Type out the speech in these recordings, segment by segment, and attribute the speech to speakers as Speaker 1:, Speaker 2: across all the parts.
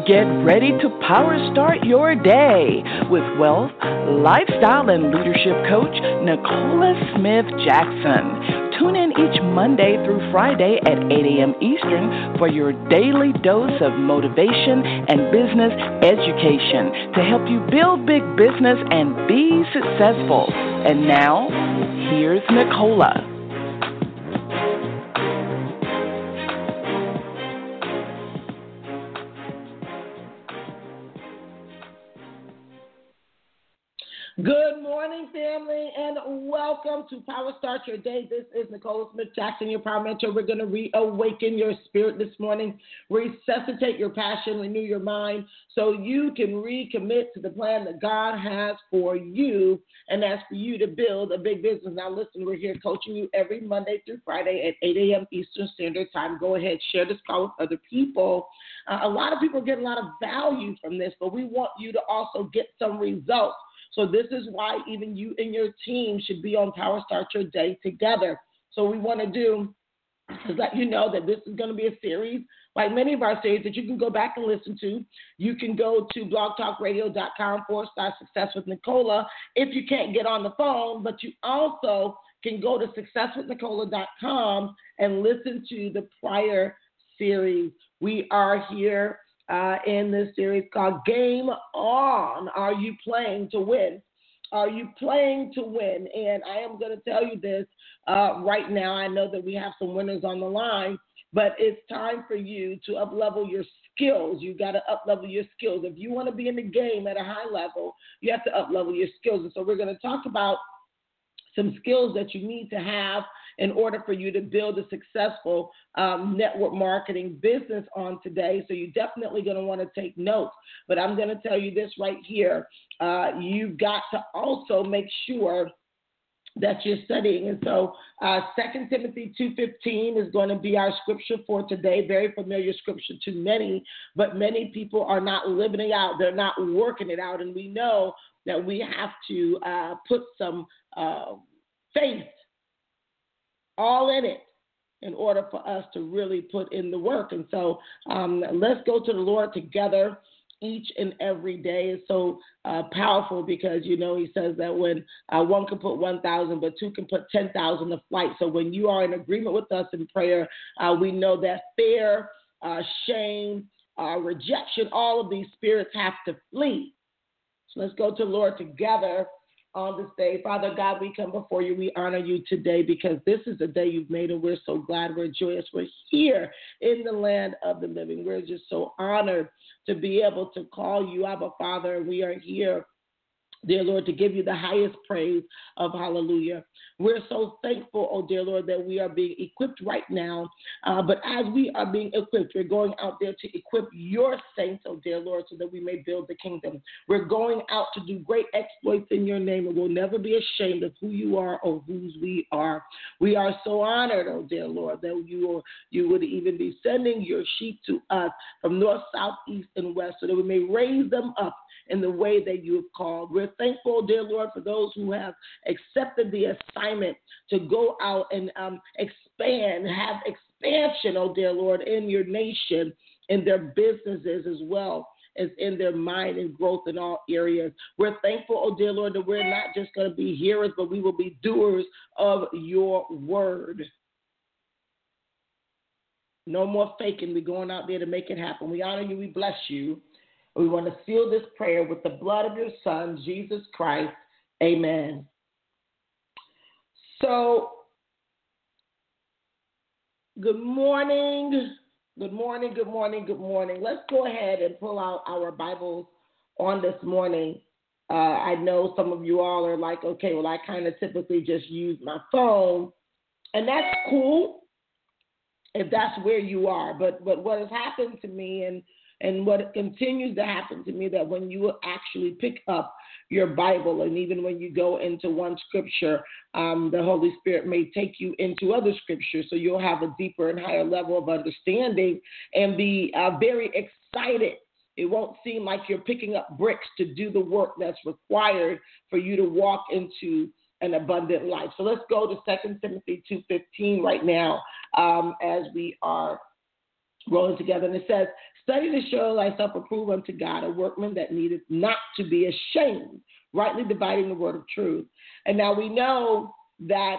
Speaker 1: Get ready to power start your day with wealth, lifestyle, and leadership coach Nicola Smith Jackson. Tune in each Monday through Friday at 8 a.m. Eastern for your daily dose of motivation and business education to help you build big business and be successful. And now, here's Nicola.
Speaker 2: Good morning, family, and welcome to Power Start Your Day. This is Nicola Smith Jackson, your Power Mentor. We're going to reawaken your spirit this morning, resuscitate your passion, renew your mind, so you can recommit to the plan that God has for you, and that's for you to build a big business. Now, listen, we're here coaching you every Monday through Friday at 8 a.m. Eastern Standard Time. Go ahead, share this call with other people. A lot of people get a lot of value from this, but we want you to also get some results. So this is why even you and your team should be on Power Start Your Day together. So we want to do is let you know that this is going to be a series, like many of our series, that you can go back and listen to. You can go to blogtalkradio.com/Success with Nicola if you can't get on the phone, but you also can go to successwithnicola.com and listen to the prior series. We are here in this series called Game On. Are you playing to win? Are you playing to win? And I am going to tell you this right now. I know that we have some winners on the line, but it's time for you to up-level your skills. You got to up-level your skills. If you want to be in the game at a high level, you have to up-level your skills. And so we're going to talk about some skills that you need to have in order for you to build a successful network marketing business on today. So you're definitely going to want to take notes. But I'm going to tell you this right here. You've got to also make sure that you're studying. And so 2 Timothy 2:15 is going to be our scripture for today. Very familiar scripture to many, but many people are not living it out. They're not working it out. And we know that we have to put some faith all in it in order for us to really put in the work. And so let's go to the Lord together each and every day. It's so powerful because, you know, he says that when one can put 1,000, but two can put 10,000 to flight. So when you are in agreement with us in prayer, we know that fear, shame, rejection, all of these spirits have to flee. So let's go to the Lord together on this day. Father God, we come before you. We honor you today because this is the day you've made, and we're so glad. We're joyous. We're here in the land of the living. We're just so honored to be able to call you Abba Father, and we are here, dear Lord, to give you the highest praise of hallelujah. We're so thankful, oh dear Lord, that we are being equipped right now. But as we are being equipped, we're going out there to equip your saints, oh dear Lord, so that we may build the kingdom. We're going out to do great exploits in your name, and we'll never be ashamed of who you are or whose we are. We are so honored, oh dear Lord, that you would even be sending your sheep to us from north, south, east, and west, so that we may raise them up in the way that you have called. We're thankful, dear Lord, for those who have accepted the assignment to go out and expand, have expansion, oh dear Lord, in your nation, in their businesses as well as in their mind and growth in all areas. We're thankful, oh dear Lord, that we're not just going to be hearers, but we will be doers of your word. No more faking. We're going out there to make it happen. We honor you. We bless you. We want to seal this prayer with the blood of your Son, Jesus Christ. Amen. So, good morning. Good morning, good morning, good morning. Let's go ahead and pull out our Bibles on this morning. I know some of you all are like, okay, well, I kind of typically just use my phone, and that's cool if that's where you are. But what has happened to me and what continues to happen to me, that when you actually pick up your Bible, and even when you go into one scripture, the Holy Spirit may take you into other scriptures, so you'll have a deeper and higher level of understanding and be very excited. It won't seem like you're picking up bricks to do the work that's required for you to walk into an abundant life. So let's go to 2 Timothy 2:15 right now as we are rolling together. And it says, Study to show thyself approved unto God, a workman that needeth not to be ashamed, rightly dividing the word of truth. And now we know that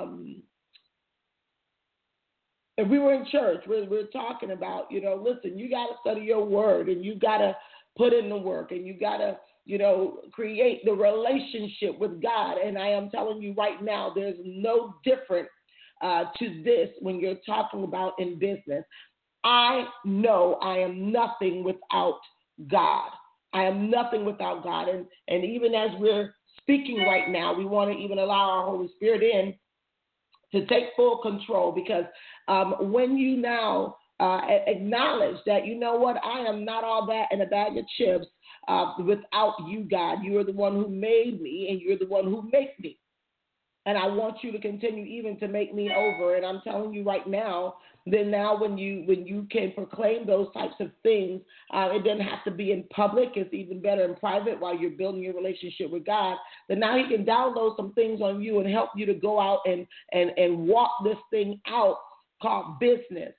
Speaker 2: if we were in church, we're talking about, listen, you got to study your word, and you got to put in the work, and you got to, create the relationship with God. And I am telling you right now, there's no difference to this when you're talking about in business. I know I am nothing without God. I am nothing without God. And even as we're speaking right now, we want to even allow our Holy Spirit in to take full control, because when you now acknowledge that, you know what, I am not all that in a bag of chips without you, God. You are the one who made me, and you're the one who makes me. And I want you to continue even to make me over. And I'm telling you right now, then now when you can proclaim those types of things, it doesn't have to be in public. It's even better in private while you're building your relationship with God. Then now he can download some things on you and help you to go out and walk this thing out called business.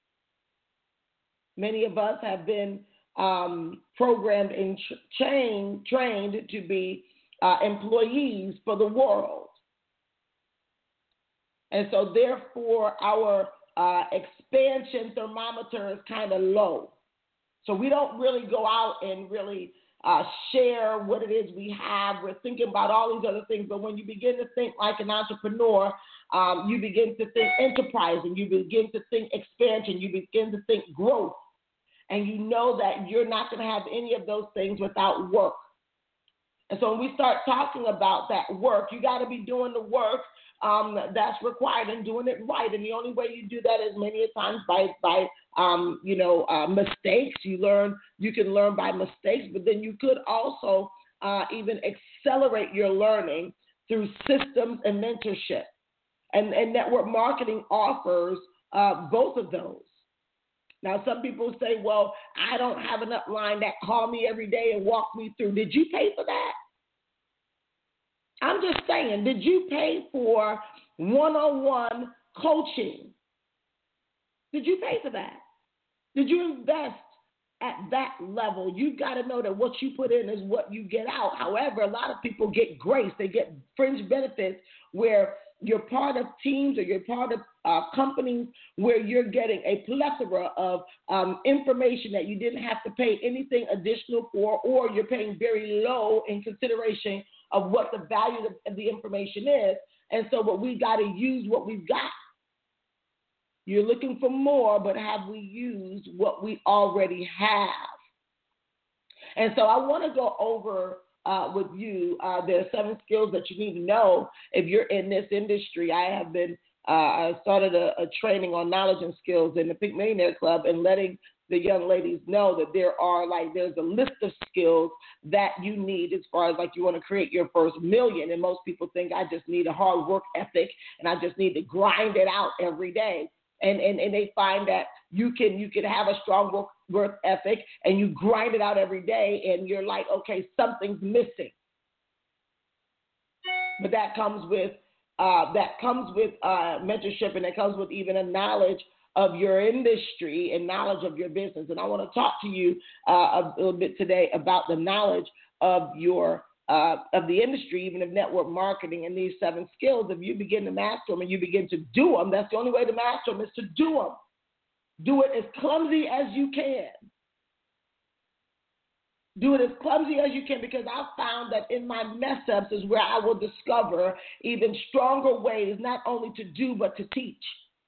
Speaker 2: Many of us have been programmed and trained to be employees for the world. And so, therefore, our expansion thermometer is kind of low. So we don't really go out and really share what it is we have. We're thinking about all these other things. But when you begin to think like an entrepreneur, you begin to think enterprise, and you begin to think expansion. You begin to think growth. And you know that you're not going to have any of those things without work. And so when we start talking about that work, you got to be doing the work that's required and doing it right. And the only way you do that is many a times by mistakes. You can learn by mistakes, but then you could also even accelerate your learning through systems and mentorship. And network marketing offers both of those. Now, some people say, well, I don't have an upline that call me every day and walk me through. Did you pay for that? I'm just saying, did you pay for one-on-one coaching? Did you pay for that? Did you invest at that level? You've got to know that what you put in is what you get out. However, a lot of people get grace. They get fringe benefits where you're part of teams or you're part of companies where you're getting a plethora of information that you didn't have to pay anything additional for, or you're paying very low in consideration of what the value of the information is. And so what we got to use what we've got. You're looking for more, but have we used what we already have? And so I want to go over with you, there are 7 skills that you need to know if you're in this industry. I have been, I started a training on knowledge and skills in the Pink Millionaire Club, and letting the young ladies know that there's a list of skills that you need as far as like you want to create your first million. And most people think I just need a hard work ethic and I just need to grind it out every day. And they find that you can have a strong work ethic and you grind it out every day, and you're like, okay, something's missing. But that comes with mentorship, and it comes with even a knowledge of your industry and knowledge of your business. And I want to talk to you a little bit today about the knowledge of your of the industry, even of network marketing, and these 7 skills. If you begin to master them and you begin to do them, that's the only way to master them, is to do them. Do it as clumsy as you can. Do it as clumsy as you can, because I've found that in my mess ups is where I will discover even stronger ways, not only to do, but to teach.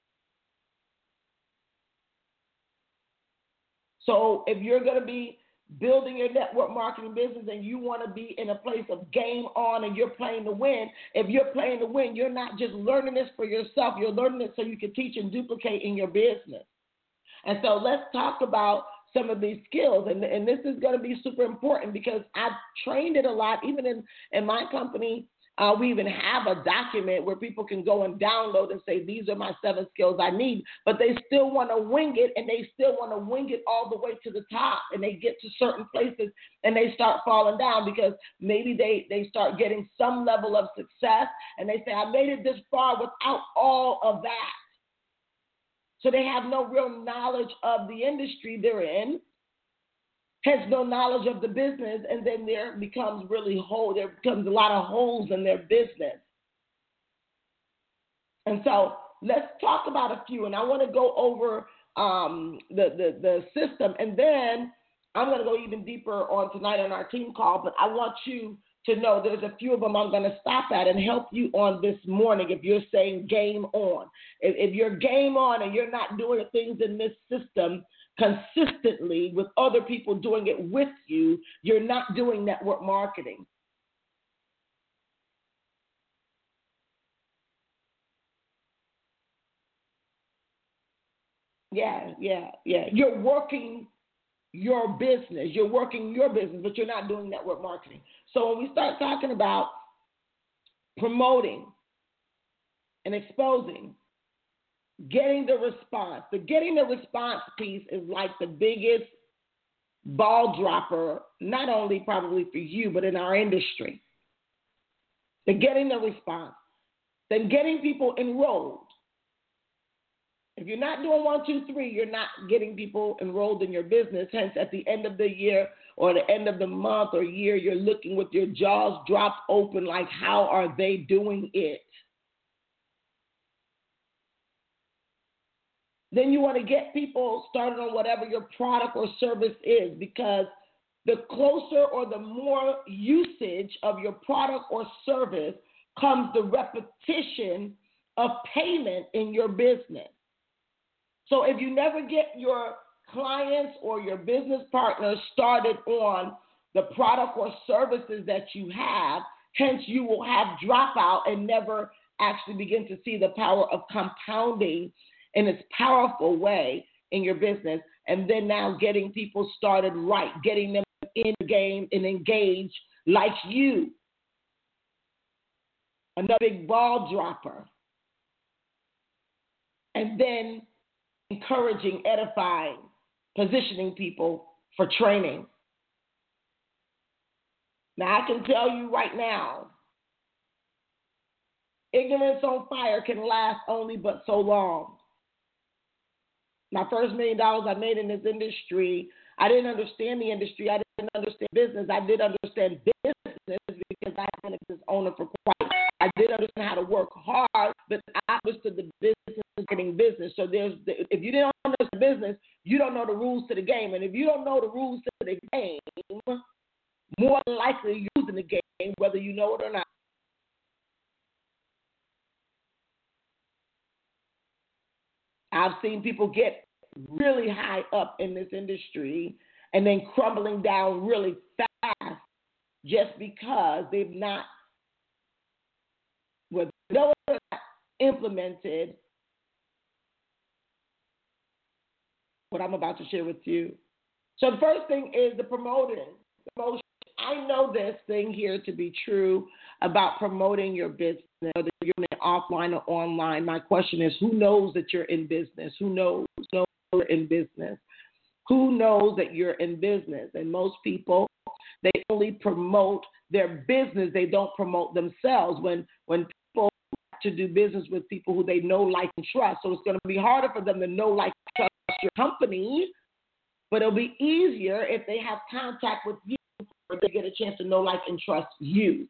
Speaker 2: So if you're going to be building your network marketing business and you want to be in a place of game on and you're playing to win, if you're playing to win, you're not just learning this for yourself, you're learning it so you can teach and duplicate in your business. And so let's talk about some of these skills. And this is going to be super important because I've trained it a lot. Even in my company, we even have a document where people can go and download and say, these are my 7 skills I need. But they still want to wing it, and they still want to wing it all the way to the top. And they get to certain places and they start falling down because maybe they start getting some level of success. And they say, I made it this far without all of that. So they have no real knowledge of the industry they're in. has no knowledge of the business, and then there becomes a lot of holes in their business. And so let's talk about a few, and I want to go over the system, and then I'm going to go even deeper on tonight on our team call, but I want you to know there's a few of them I'm going to stop at and help you on this morning if you're saying game on. If you're game on and you're not doing things in this system consistently with other people doing it with you, you're not doing network marketing. Yeah. You're working your business. You're working your business, but you're not doing network marketing. So when we start talking about promoting and exposing, getting the response piece is like the biggest ball dropper, not only probably for you, but in our industry. The getting the response, then getting people enrolled. If you're not doing 1, 2, 3, you're not getting people enrolled in your business. Hence, at the end of the year or the end of the month or year, you're looking with your jaws dropped open like, how are they doing it? Then you want to get people started on whatever your product or service is, because the closer or the more usage of your product or service comes the repetition of payment in your business. So if you never get your clients or your business partners started on the product or services that you have, hence you will have dropout and never actually begin to see the power of compounding in its powerful way in your business. And then now getting people started right, getting them in the game and engaged like you. Another big ball dropper. And then encouraging, edifying, positioning people for training. Now, I can tell you right now, ignorance on fire can last only but so long. My first $1 million I made in this industry, I didn't understand the industry. I didn't understand business. I did understand business because I've been a business owner for quite. I did understand how to work hard, but I understood the business of getting business. So if you didn't understand business, you don't know the rules to the game. And if you don't know the rules to the game, more than likely you're losing the game, whether you know it or not. I've seen people get really high up in this industry and then crumbling down really fast just because they've not, whether they know it or not, implemented what I'm about to share with you. So the first thing is the promotion. I know this thing here to be true about promoting your business, whether you're in offline or online. My question is, who knows that you're in business? Who knows you're in business? Who knows that you're in business? And most people, they only promote their business. They don't promote themselves. When people have to do business with people who they know, like, and trust, so it's going to be harder for them to know, like, and trust your company, but it'll be easier if they have contact with you or they get a chance to know, like, and trust you.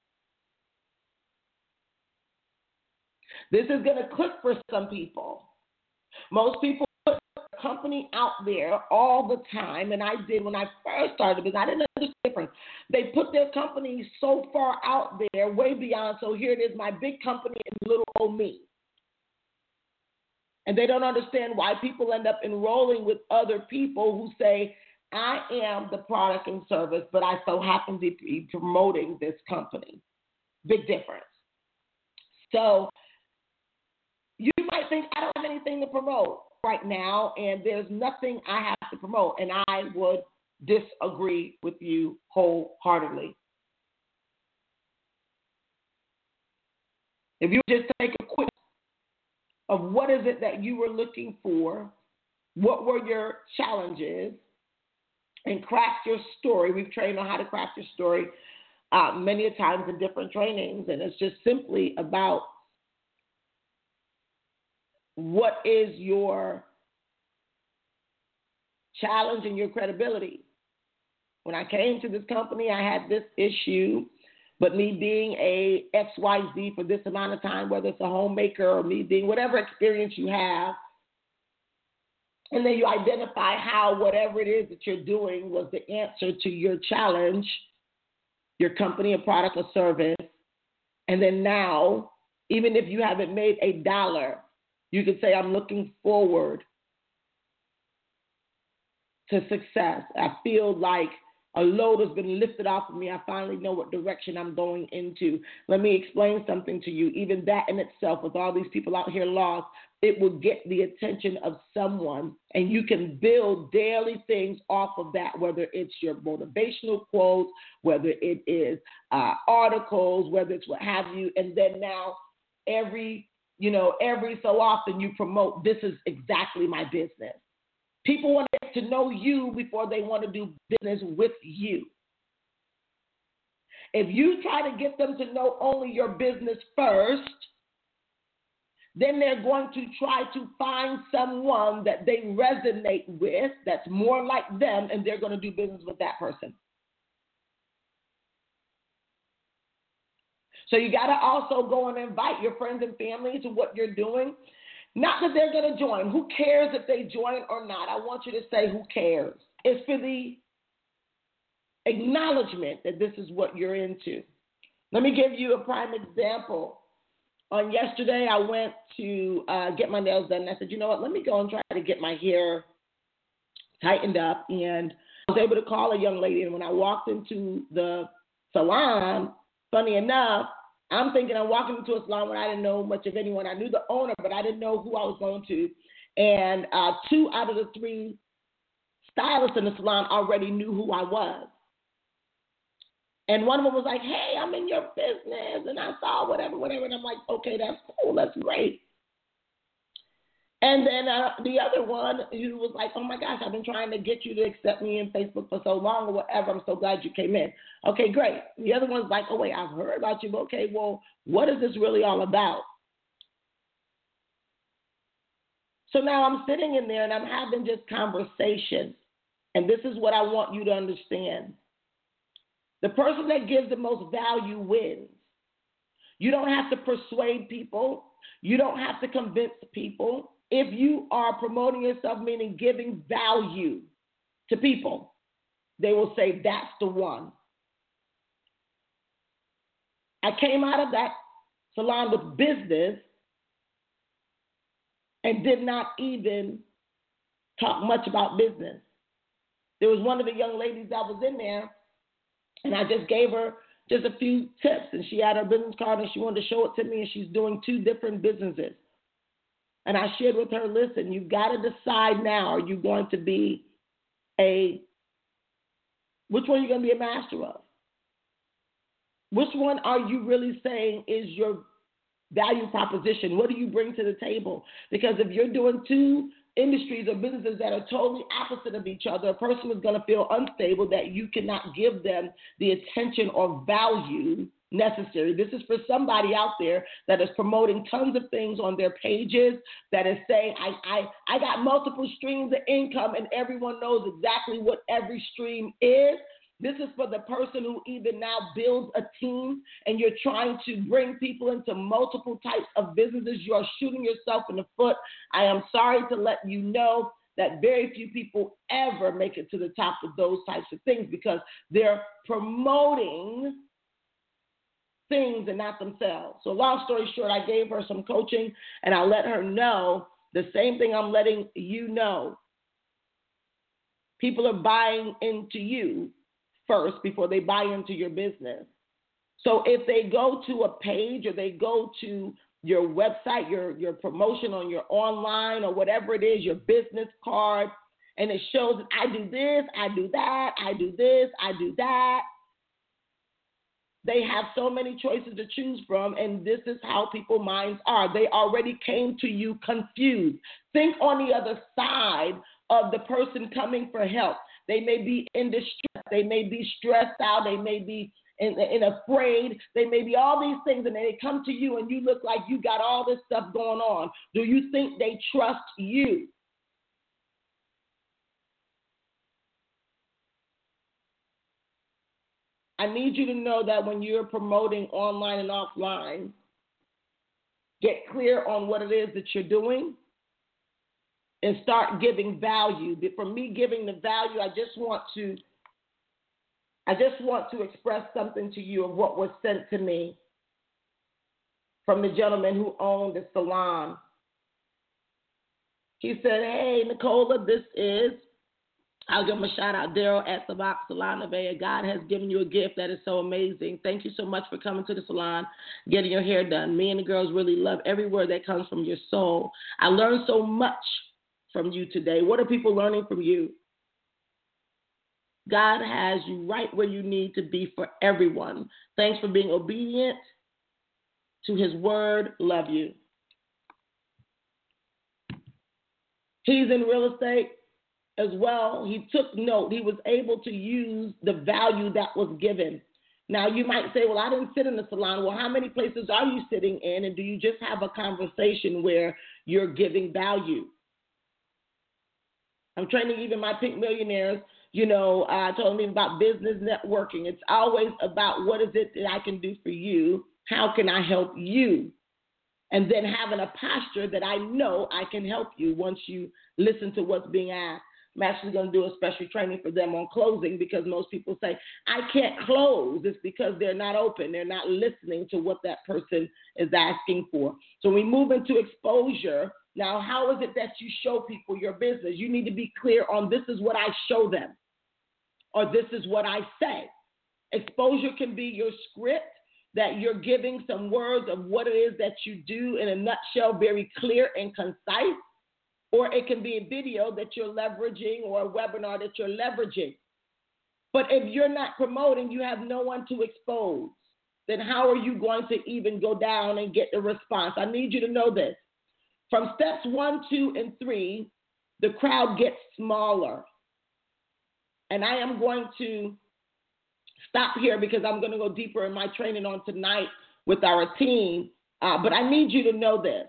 Speaker 2: This is going to click for some people. Most people put their company out there all the time, and I did when I first started because I didn't understand the difference. They put their company so far out there, way beyond, so here it is, my big company and little old me. And they don't understand why people end up enrolling with other people who say, I am the product and service, but I so happen to be promoting this company. Big difference. So you might think, I don't have anything to promote right now, and there's nothing I have to promote, and I would disagree with you wholeheartedly. If you just take a quick of what is it that you were looking for, what were your challenges, and craft your story. We've trained on how to craft your story many a times in different trainings, and it's just simply about what is your challenge and your credibility. when I came to this company, I had this issue. But me being a XYZ for this amount of time, whether it's a homemaker or me being whatever experience you have, and then you identify how whatever it is that you're doing was the answer to your challenge, your company, a product, or service. And then now, even if you haven't made $1, you can say, I'm looking forward to success. I feel like a load has been lifted off of me. I finally know what direction I'm going into. Let me explain something to you. Even that in itself, with all these people out here lost, it will get the attention of someone, and you can build daily things off of that, whether it's your motivational quotes, whether it is articles, whether it's what have you. And then now every so often you promote, this is exactly my business. People want to get to know you before they want to do business with you. If you try to get them to know only your business first, then they're going to try to find someone that they resonate with that's more like them, and they're going to do business with that person. So you got to also go and invite your friends and family to what you're doing. Not that they're going to join. Who cares if they join or not? I want you to say who cares. It's for the acknowledgement that this is what you're into. Let me give you a prime example. On yesterday, I went to get my nails done, and I said, you know what, let me go and try to get my hair tightened up. And I was able to call a young lady, and when I walked into the salon, funny enough, I'm thinking I'm walking into a salon where I didn't know much of anyone. I knew the owner, but I didn't know who I was going to. And 2 out of the 3 stylists in the salon already knew who I was. And one of them was like, hey, I'm in your business, and I saw whatever. And I'm like, okay, that's cool. That's great. And then the other one who was like, oh, my gosh, I've been trying to get you to accept me in Facebook for so long or whatever. I'm so glad you came in. Okay, great. The other one's like, oh, wait, I've heard about you. But okay, well, what is this really all about? So now I'm sitting in there, and I'm having just conversation. And this is what I want you to understand. The person that gives the most value wins. You don't have to persuade people. You don't have to convince people. If you are promoting yourself, meaning giving value to people, they will say, that's the one. I came out of that salon with business and did not even talk much about business. There was one of the young ladies that was in there, and I just gave her just a few tips, and she had her business card, and she wanted to show it to me, and she's doing 2 different businesses. And I shared with her, listen, you've got to decide now, are you going to be which one are you going to be a master of? Which one are you really saying is your value proposition? What do you bring to the table? Because if you're doing 2 industries or businesses that are totally opposite of each other, a person is going to feel unstable that you cannot give them the attention or value necessary. This is for somebody out there that is promoting tons of things on their pages, that is saying, I got multiple streams of income, and everyone knows exactly what every stream is. This is for the person who even now builds a team, and you're trying to bring people into multiple types of businesses. You are shooting yourself in the foot. I am sorry to let you know that very few people ever make it to the top of those types of things because they're promoting things and not themselves. So long story short, I gave her some coaching, and I let her know the same thing I'm letting you know. People are buying into you first before they buy into your business. So if they go to a page or they go to your website, your promotion on your online or whatever it is, your business card, and it shows that I do this, I do that, I do this, I do that. They have so many choices to choose from, and this is how people's minds are. They already came to you confused. Think on the other side of the person coming for help. They may be in distress. They may be stressed out. They may be in afraid. They may be all these things, and they come to you, and you look like you got all this stuff going on. Do you think they trust you? I need you to know that when you're promoting online and offline, get clear on what it is that you're doing and start giving value. For me, giving the value, I just want to express something to you of what was sent to me from the gentleman who owned the salon. He said, hey, Nicola, I'll give him a shout out, Daryl at Savak Salon Nevaeh. God has given you a gift that is so amazing. Thank you so much for coming to the salon, getting your hair done. Me and the girls really love every word that comes from your soul. I learned so much from you today. What are people learning from you? God has you right where you need to be for everyone. Thanks for being obedient to his word. Love you. He's in real estate as well. He took note. He was able to use the value that was given. Now, you might say, well, I didn't sit in the salon. Well, how many places are you sitting in? And do you just have a conversation where you're giving value? I'm training even my Pink Millionaires. I told them about business networking. It's always about what is it that I can do for you? How can I help you? And then having a posture that I know I can help you once you listen to what's being asked. I'm actually going to do a special training for them on closing because most people say, I can't close. It's because they're not open. They're not listening to what that person is asking for. So we move into exposure. Now, how is it that you show people your business? You need to be clear on this is what I show them or this is what I say. Exposure can be your script that you're giving some words of what it is that you do in a nutshell, very clear and concise. Or it can be a video that you're leveraging or a webinar that you're leveraging. But if you're not promoting, you have no one to expose. Then how are you going to even go down and get the response? I need you to know this. From steps 1, 2, and 3, the crowd gets smaller. And I am going to stop here because I'm going to go deeper in my training on tonight with our team. But I need you to know this.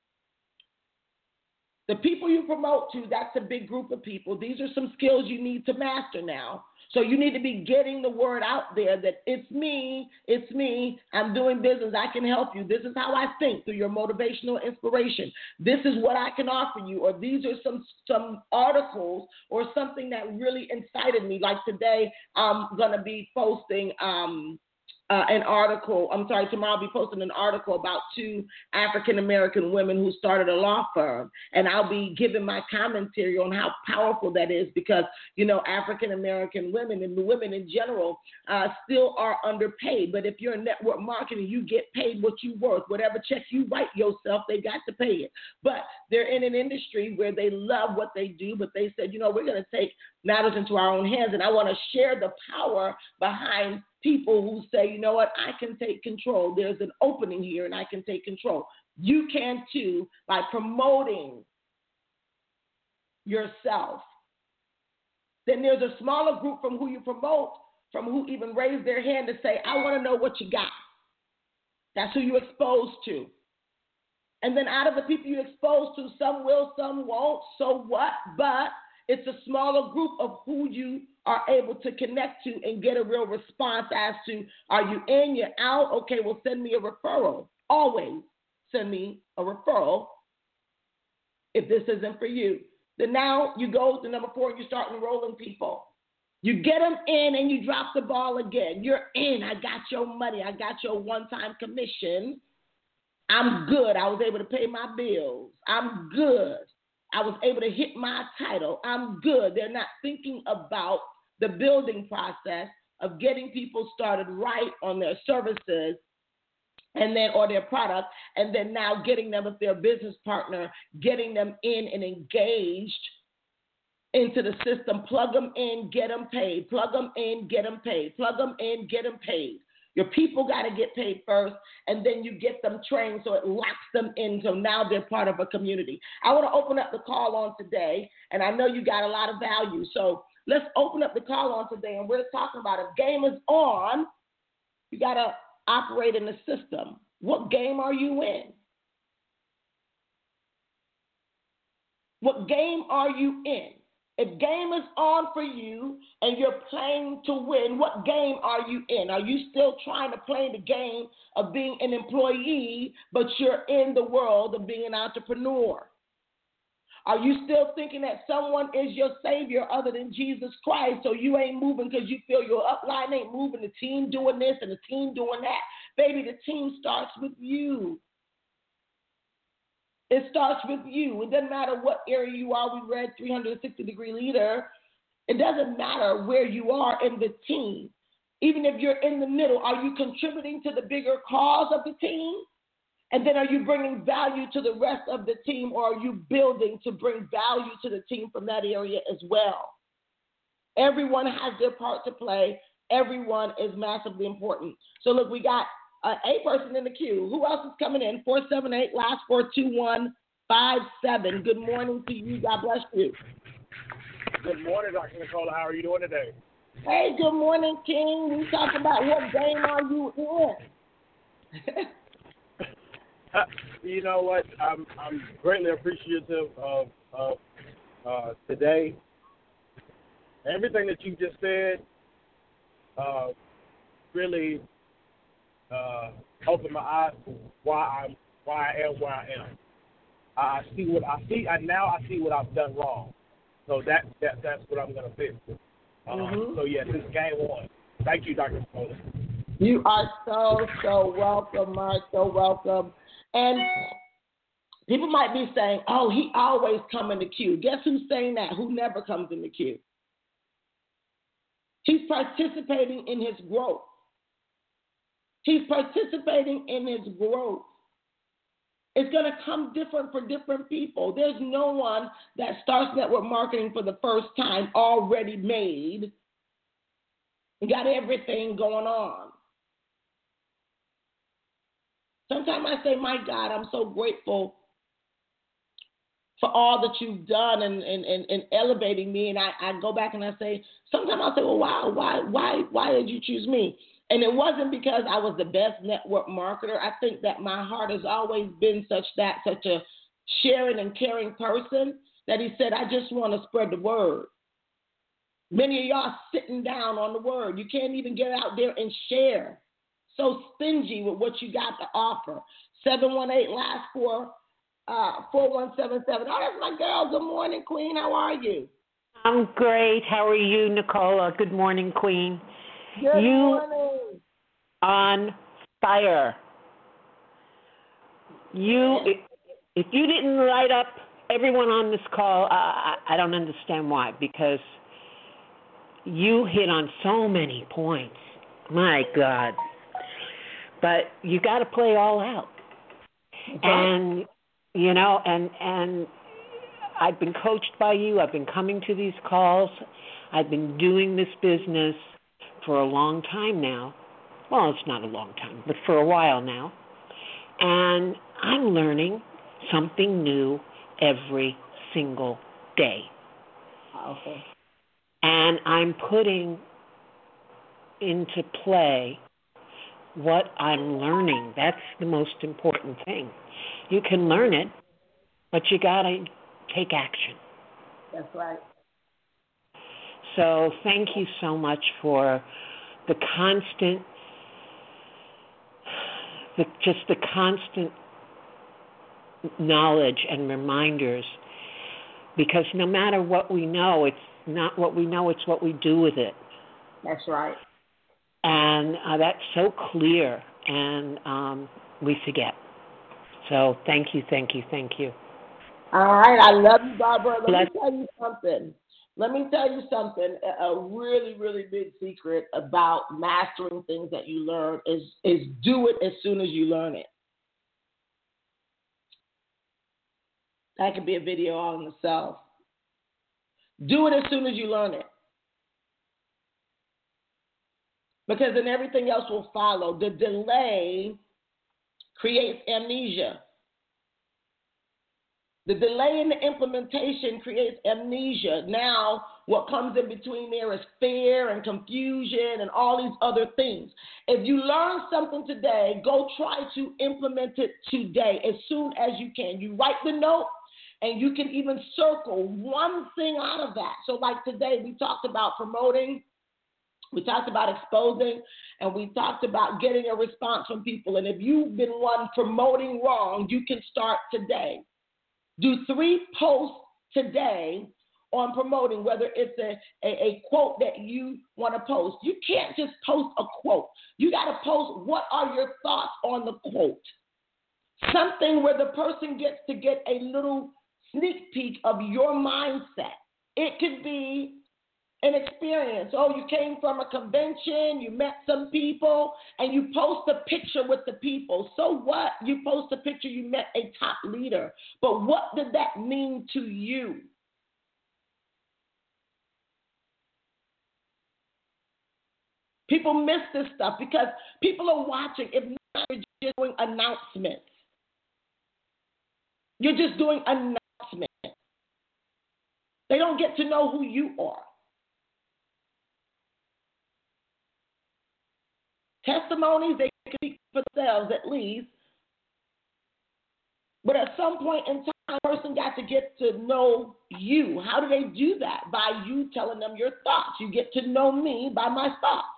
Speaker 2: The people you promote to, that's a big group of people. These are some skills you need to master now. So you need to be getting the word out there that it's me, I'm doing business, I can help you. This is how I think through your motivational inspiration. This is what I can offer you. Or these are some articles or something that really incited me. Like today, I'm going to be posting an article. Tomorrow I'll be posting an article about 2 African-American women who started a law firm. And I'll be giving my commentary on how powerful that is because, African-American women and the women in general still are underpaid. But if you're in network marketing, you get paid what you're worth. Whatever check you write yourself, they got to pay it. But they're in an industry where they love what they do, but they said, we're going to take matters into our own hands. And I want to share the power behind people who say, you know what, I can take control. There's an opening here and I can take control. You can too by promoting yourself. Then there's a smaller group from who you promote, from who even raise their hand to say, I want to know what you got. That's who you're exposed to. And then out of the people you expose to, some will, some won't. So what? But it's a smaller group of who you are able to connect to and get a real response as to, are you in, you're out? Okay, well, send me a referral. Always send me a referral if this isn't for you. Then now you go to number 4 and you start enrolling people. You get them in and you drop the ball again. You're in. I got your money. I got your one-time commission. I'm good. I was able to pay my bills. I'm good. I was able to hit my title. I'm good. They're not thinking about the building process of getting people started right on their services and then or their product, and then now getting them, if they're a business partner, getting them in and engaged into the system. Plug them in, get them paid. Plug them in, get them paid. Plug them in, get them paid. Your people got to get paid first, and then you get them trained so it locks them in, so now they're part of a community. I want to open up the call on today, and I know you got a lot of value, so let's open up the call on today, and we're talking about if game is on, you got to operate in the system. What game are you in? What game are you in? If game is on for you and you're playing to win, what game are you in? Are you still trying to play the game of being an employee, but you're in the world of being an entrepreneur? Are you still thinking that someone is your savior other than Jesus Christ, so you ain't moving because you feel your upline ain't moving, the team doing this and the team doing that? Baby, the team starts with you. It starts with you. It doesn't matter what area you are. We read 360-degree leader. It doesn't matter where you are in the team. Even if you're in the middle, are you contributing to the bigger cause of the team? And then are you bringing value to the rest of the team, or are you building to bring value to the team from that area as well? Everyone has their part to play. Everyone is massively important. So, look, we got a person in the queue. Who else is coming in? 478, last 42157. Good morning to you. God bless you.
Speaker 3: Good morning, Dr. Nicola. How are you doing today?
Speaker 2: Hey, good morning, King. We talk about what game are you in?
Speaker 3: You know what? I'm greatly appreciative of today. Everything that you just said really opened my eyes to why I am where I am. I see what I see. Now I see what I've done wrong. So that's what I'm gonna fix. So yes, it's game on. Thank you, Dr. Nicola.
Speaker 2: You are so welcome, Mark. So welcome. And people might be saying, "Oh, he always come in the queue." Guess who's saying that? Who never comes in the queue? He's participating in his growth. He's participating in his growth. It's going to come different for different people. There's no one that starts network marketing for the first time already made and got everything going on. Sometimes I say, my God, I'm so grateful for all that you've done and elevating me. And I go back and I say, sometimes I'll say, well, wow, why did you choose me? And it wasn't because I was the best network marketer. I think that my heart has always been such a sharing and caring person that he said, I just want to spread the word. Many of y'all sitting down on the word. You can't even get out there and share. So stingy with what you got to offer. 718 last 4177. Oh, that's my girl. Good morning, Queen. How are you?
Speaker 4: I'm great. How are you, Nicola? Good morning, Queen.
Speaker 2: Good morning.
Speaker 4: On fire. If you didn't light up everyone on this call, I don't understand why, because you hit on so many points. My God. But you got to play all out. Okay. And, you know, and I've been coached by you. I've been coming to these calls. I've been doing this business for a long time now. Well, it's not a long time, but for a while now. And I'm learning something new every single day.
Speaker 2: Okay.
Speaker 4: And I'm putting into play what I'm learning. That's the most important thing. You can learn it, but you got to take action.
Speaker 2: That's right.
Speaker 4: So thank you so much for the constant knowledge and reminders, because no matter what we know, it's not what we know, it's what we do with it.
Speaker 2: That's right.
Speaker 4: And that's so clear, and we forget. So thank you.
Speaker 2: All right, I love you, Barbara. Let me tell you something. A really, really big secret about mastering things that you learn is do it as soon as you learn it. That could be a video all in itself. Do it as soon as you learn it. Because then everything else will follow. The delay creates amnesia. The delay in the implementation creates amnesia. Now, what comes in between there is fear and confusion and all these other things. If you learn something today, go try to implement it today as soon as you can. You write the note, And you can even circle one thing out of that. So like today, we talked about promoting, we talked about exposing, and we talked about getting a response from people. And if you've been one promoting wrong, you can start today. Do 3 posts today on promoting, whether it's a quote that you want to post. You can't just post a quote. You got to post what are your thoughts on the quote. Something where the person gets to get a little sneak peek of your mindset. It could be an experience. Oh, you came from a convention, you met some people, and you post a picture with the people. So what? You post a picture, you met a top leader. But what did that mean to you? People miss this stuff because people are watching. If not, you're just doing announcements. You're just doing announcements. They don't get to know who you are. Testimonies, they can speak for themselves at least. But at some point in time, a person got to get to know you. How do they do that? By you telling them your thoughts. You get to know me by my thoughts.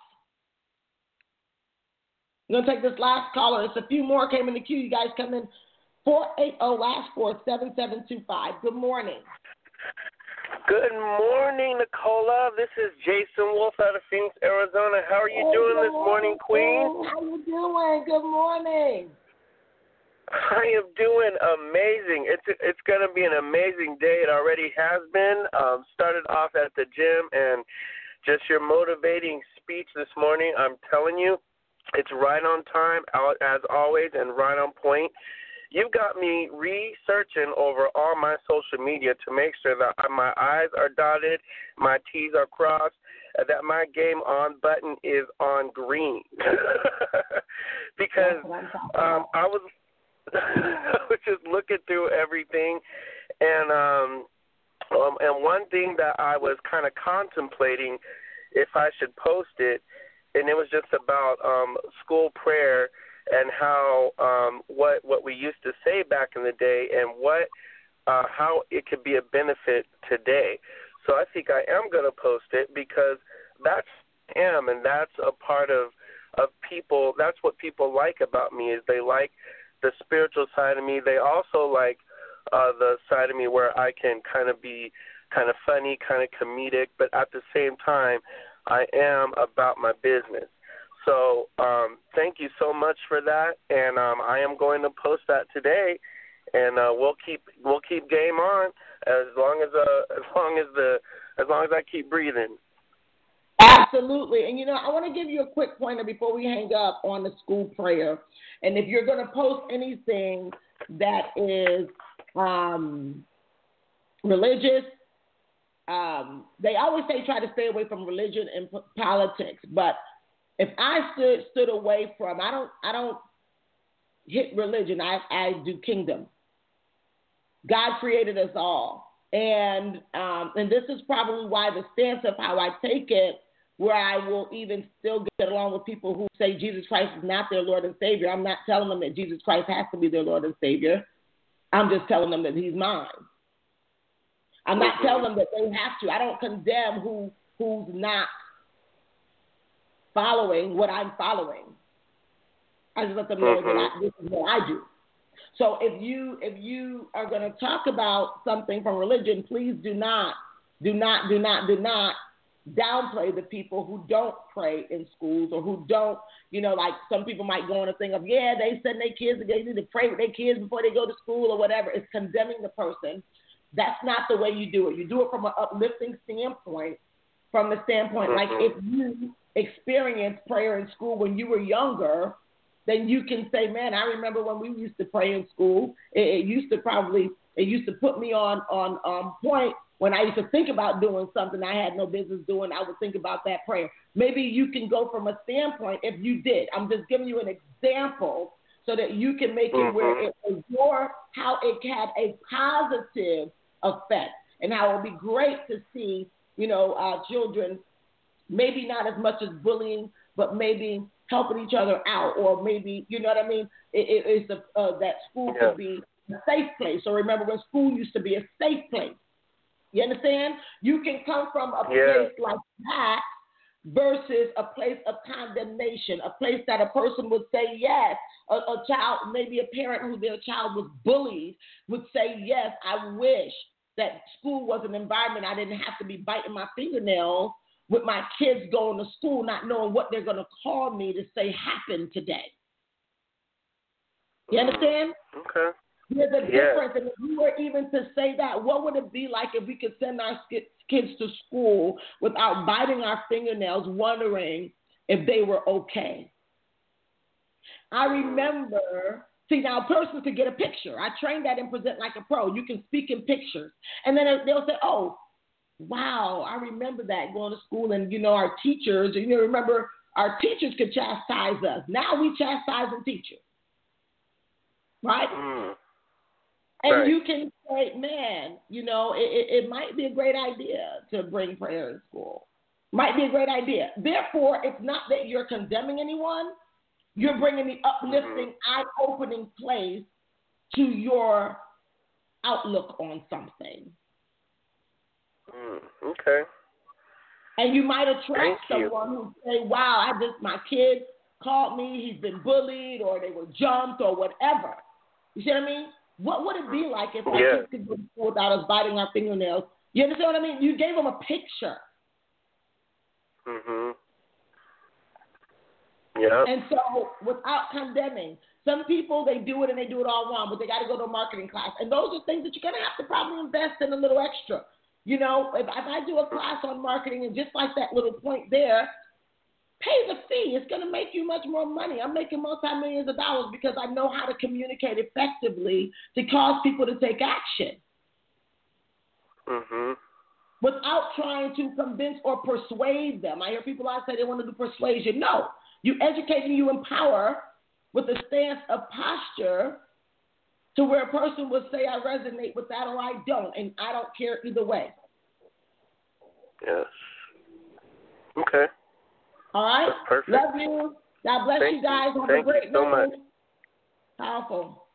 Speaker 2: I'm going to take this last caller. It's a few more came in the queue. You guys come in. 480, last 47725. Good morning.
Speaker 5: Good morning, Nicola. This is Jason Wolf out of Phoenix, Arizona. How are you doing this morning, Queen?
Speaker 2: How you doing? Good morning.
Speaker 5: I am doing amazing. It's going to be an amazing day. It already has been. Started off at the gym, and just your motivating speech this morning, I'm telling you, it's right on time, as always, and right on point. You've got me researching over all my social media to make sure that my I's are dotted, my T's are crossed, and that my game on button is on green. Because I was just looking through everything, and one thing that I was kind of contemplating if I should post it, and it was just about school prayer and how what we used to say back in the day and how it could be a benefit today. So I think I am going to post it because that's who I am, and that's a part of people. That's what people like about me is they like the spiritual side of me. They also like the side of me where I can kind of be kind of funny, kind of comedic, but at the same time, I am about my business. So thank you so much for that, and I am going to post that today, and we'll keep game on as long as I keep breathing.
Speaker 2: Absolutely, and I want to give you a quick pointer before we hang up on the school prayer, and if you're going to post anything that is religious, they always say try to stay away from religion and politics, but if I stood away from, I don't hit religion. I do kingdom. God created us all, and this is probably why the stance of how I take it, where I will even still get along with people who say Jesus Christ is not their Lord and Savior. I'm not telling them that Jesus Christ has to be their Lord and Savior. I'm just telling them that He's mine. I'm not telling them that they have to. I don't condemn who's not following what I'm following. I just let them know that this is what I do. So if you are going to talk about something from religion, please do not downplay the people who don't pray in schools or who don't, like some people might go on a thing of, they send their kids, they need to pray with their kids before they go to school or whatever. It's condemning the person. That's not the way you do it. You do it from an uplifting standpoint, from the standpoint, like if you experienced prayer in school when you were younger, then you can say, man, I remember when we used to pray in school. It used to put me on point when I used to think about doing something I had no business doing. I would think about that prayer. Maybe you can go from a standpoint if you did. I'm just giving you an example so that you can make it where it was how it had a positive effect and how it would be great to see, children maybe not as much as bullying, but maybe helping each other out, or maybe, you know what I mean? It's that school could be a safe place. So remember when school used to be a safe place. You understand? You can come from a place like that versus a place of condemnation, a place that a person would say yes. A child, maybe a parent who their child was bullied would say, yes, I wish that school was an environment I didn't have to be biting my fingernails with my kids going to school, not knowing what they're going to call me to say happened today. You understand?
Speaker 5: Okay.
Speaker 2: There's a difference. And if you were even to say that, what would it be like if we could send our kids to school without biting our fingernails, wondering if they were okay? I remember, see, now a person could get a picture. I trained that in Present Like a Pro. You can speak in pictures. And then they'll say, oh, wow, I remember that going to school. And, our teachers, remember our teachers could chastise us. Now we chastising teachers. Right? And you can say, man, it might be a great idea to bring prayer in school. Might be a great idea. Therefore, it's not that you're condemning anyone. You're bringing the uplifting, eye-opening place to your outlook on something.
Speaker 5: Okay.
Speaker 2: And you might attract someone who say, wow, my kid called me, he's been bullied, or they were jumped, or whatever. You see what I mean? What would it be like if our kids could go to school without us biting our fingernails? You understand what I mean? You gave them a picture.
Speaker 5: Yeah.
Speaker 2: And so, without condemning, some people, they do it and they do it all wrong, but they got to go to a marketing class. And those are things that you're going to have to probably invest in a little extra. If I do a class on marketing, and just like that little point there, pay the fee. It's going to make you much more money. I'm making multi-millions of dollars because I know how to communicate effectively to cause people to take action. Without trying to convince or persuade them. I hear people say they want to do persuasion. No. You educate and you empower with a stance of posture to where a person will say, I resonate with that or I don't, and I don't care either way.
Speaker 5: Yes. Okay.
Speaker 2: All right?
Speaker 5: That's perfect.
Speaker 2: Love you. God bless you guys. Have a great night.
Speaker 5: Thank you so much.
Speaker 2: Powerful.